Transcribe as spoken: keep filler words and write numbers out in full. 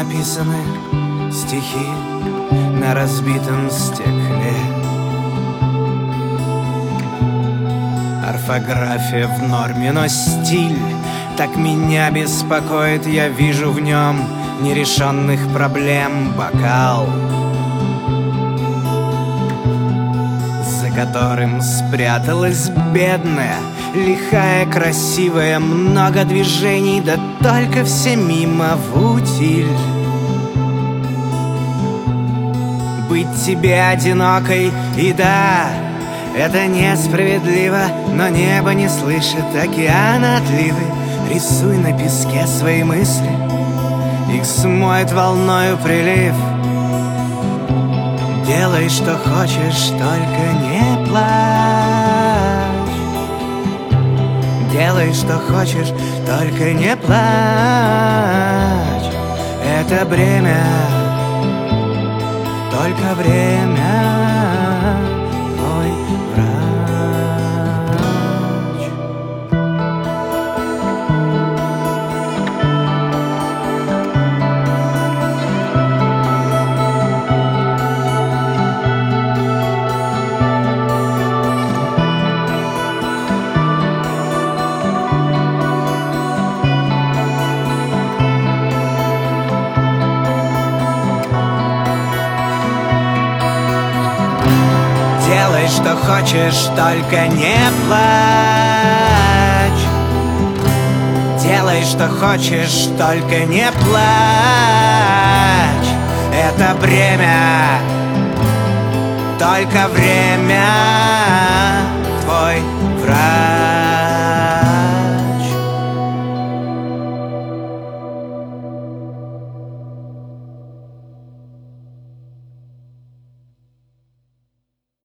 написаны стихи на разбитом стекле. Орфография в норме, но стиль так меня беспокоит. Я вижу в нем нерешенных проблем бокал, за которым спряталась бедная, лихая, красивая, много движений, да только все мимо в утиль. Быть тебе одинокой, и да, это несправедливо, но небо не слышит океана отливы. Рисуй на песке свои мысли, их смоет волною прилив. Делай, что хочешь, только не плачь. Делай, что хочешь, только не плачь. Это бремя, только время, мой врач. Делай, что хочешь, только не плачь. Делай, что хочешь, только не плачь. Это бремя, только время.